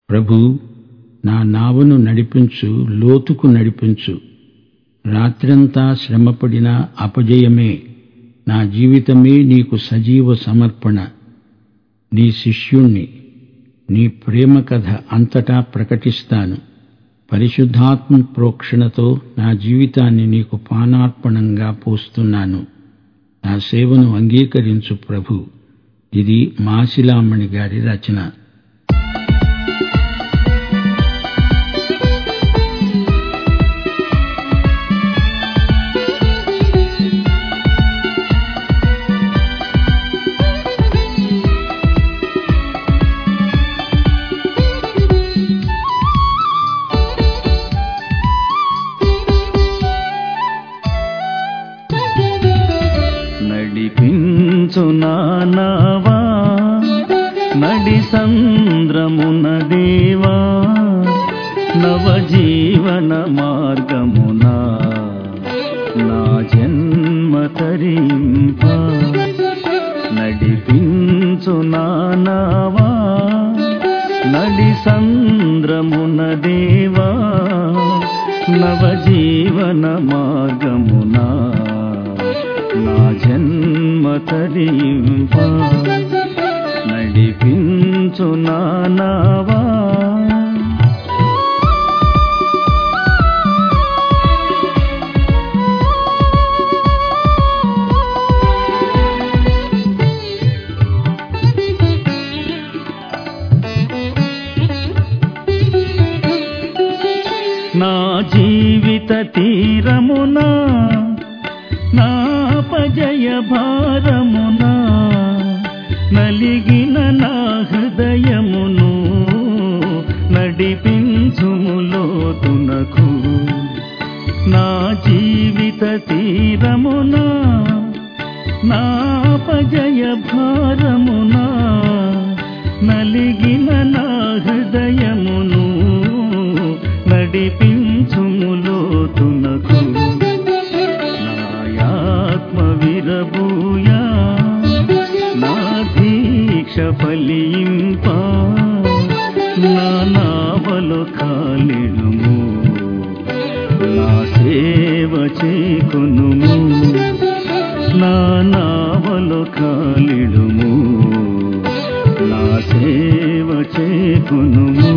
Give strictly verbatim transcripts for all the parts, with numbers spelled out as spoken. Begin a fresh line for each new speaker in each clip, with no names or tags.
ప్రభూ, నా నావను నడిపించు, లోతుకు నడిపించు. రాత్రంతా శ్రమపడిన అపజయమే. నా జీవితమే నీకు సజీవ సమర్పణ. నీ శిష్యుణ్ణి, నీ ప్రేమ కథ అంతటా ప్రకటిస్తాను. పరిశుద్ధాత్మ ప్రోక్షణతో నా జీవితాన్ని నీకు పానార్పణంగా పోస్తున్నాను. నా సేవను అంగీకరించు ప్రభు. ఇది మాసిలామణి గారి రచన.
నడిపించు నానావా నడి సంద్రమున దేవా, నవజీవన మార్గమున నా జన్మ తరింప. నడిపించు నానావా నడి సంద్రమున దేవా, నవజీవన మార్గమున నా జన్మ తరింప. నడిపించు నానావా. నా జీవిత తీరమునా నాపజయ భారమునా నలిగిన నా హృదయమును నడిపించుము లోతునకు. నా జీవిత తీరమునా నాపజయ భారమునా నలిగిన నా హృదయమును నడిపించుము లోతునకు. ఆత్మ విరబూయా నా దీక్ష ఫలింప. నా నావలో కాలిడుము, నా సేవ చేకొనుము. నా నావలో కాలిడుము, నా సేవ చేకొనుము.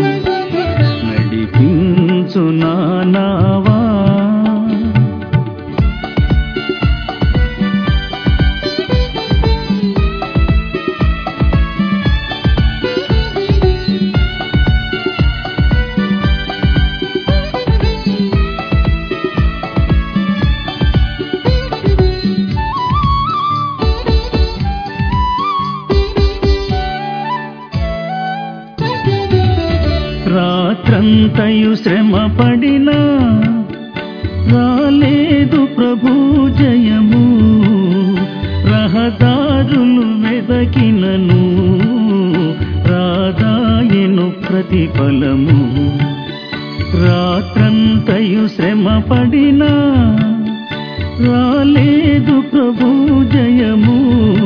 నడిపించు నా నావా. రాత్రంతయు శ్రమ పడినా రాలేదు ప్రభు జయము. రహదారులు వెదకినను రాదాయను ప్రతిఫలము. రాత్రంతయు శ్రమ పడినా రాలేదు ప్రభు జయము.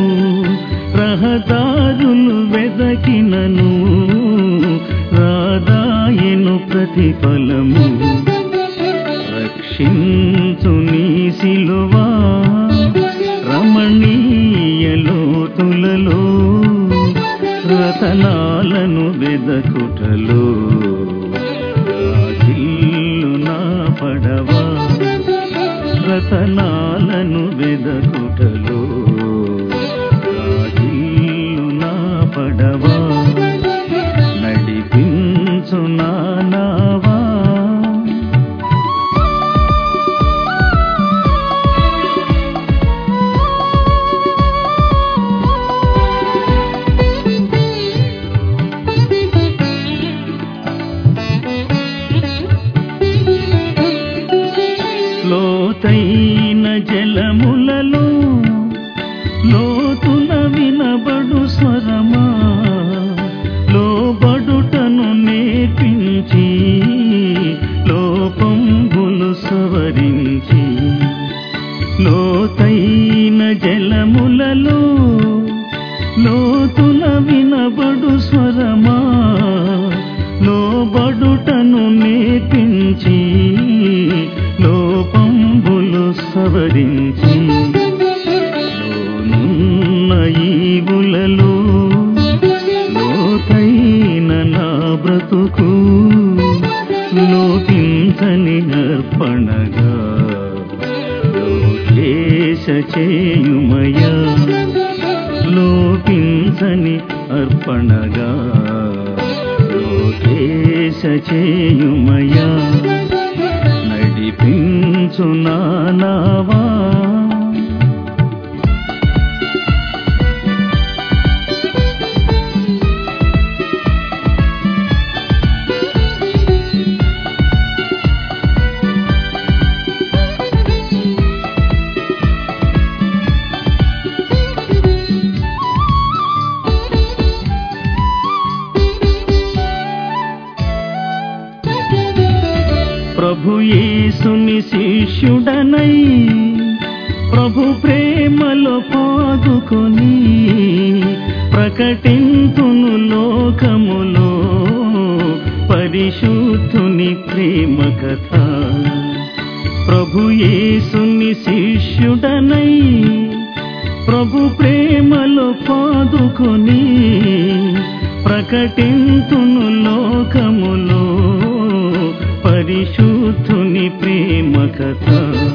రహదారులు వెదకినను రాదాయను ప్రతిఫలము. రక్షించు నీ సిలువా రమణీయ లోతులలో, రతనాలను వెదకుటలో రాజిల్లు నా పడవా. రతనాలను వెదకుటలో రాజిల్లు నా పడవా. నడిపించు నా నావా. లోతైన జలములలో లోతున వినబడు స్వరమా, లోబడుటను నేర్పించి లోపంబులు సవరించి. లోతైన జలములలో లోతున వినబడు స్వరమా, సవరించి లోనున్న ఈవులలో లోతైన నా బ్రతుకు లోపించని అర్పణగా లోకేశ చేయుమయా లోపించని అర్పణగా లోకేశ చేయుమయా నడిపించు నా నావా ప్రభు యేసుని శిష్యుడనై ప్రభు ప్రేమలో పాదుకొని ప్రకటింతును లోకములో పరిశుద్ధుని ప్రేమ కథ. ప్రభు యేసుని శిష్యుడనై ప్రభు ప్రేమలో పాదుకొని ప్రకటింతును లోకములో పరిశుద్ధుని ప్రేమ కథ.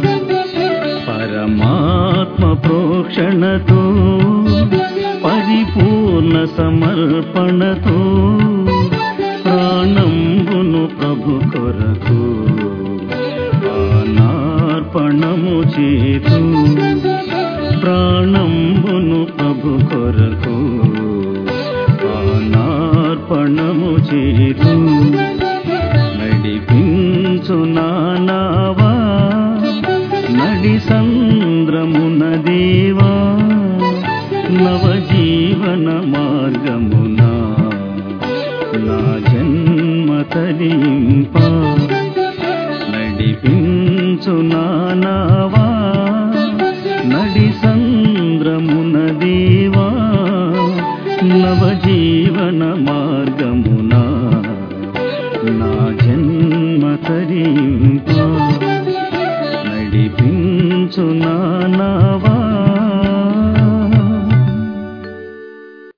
పరమాత్మ ప్రోక్షణతో పరిపూర్ణ సమర్పణతో ప్రాణంబును ప్రభు కొరకు ప్రాణార్పణము చేతు ప్రాణంబును ప్రభు కొరకు ప్రాణార్పణము చేతు నడిపించు నా నావా నడి సంద్రమున దేవా నవజీవన మార్గమున నా జన్మ తరింప నడిపించు నా నావా నడి సంద్రమున దేవా నవజీవన మార్గమున నా జన్మ తరింప నడిపించు నా నావా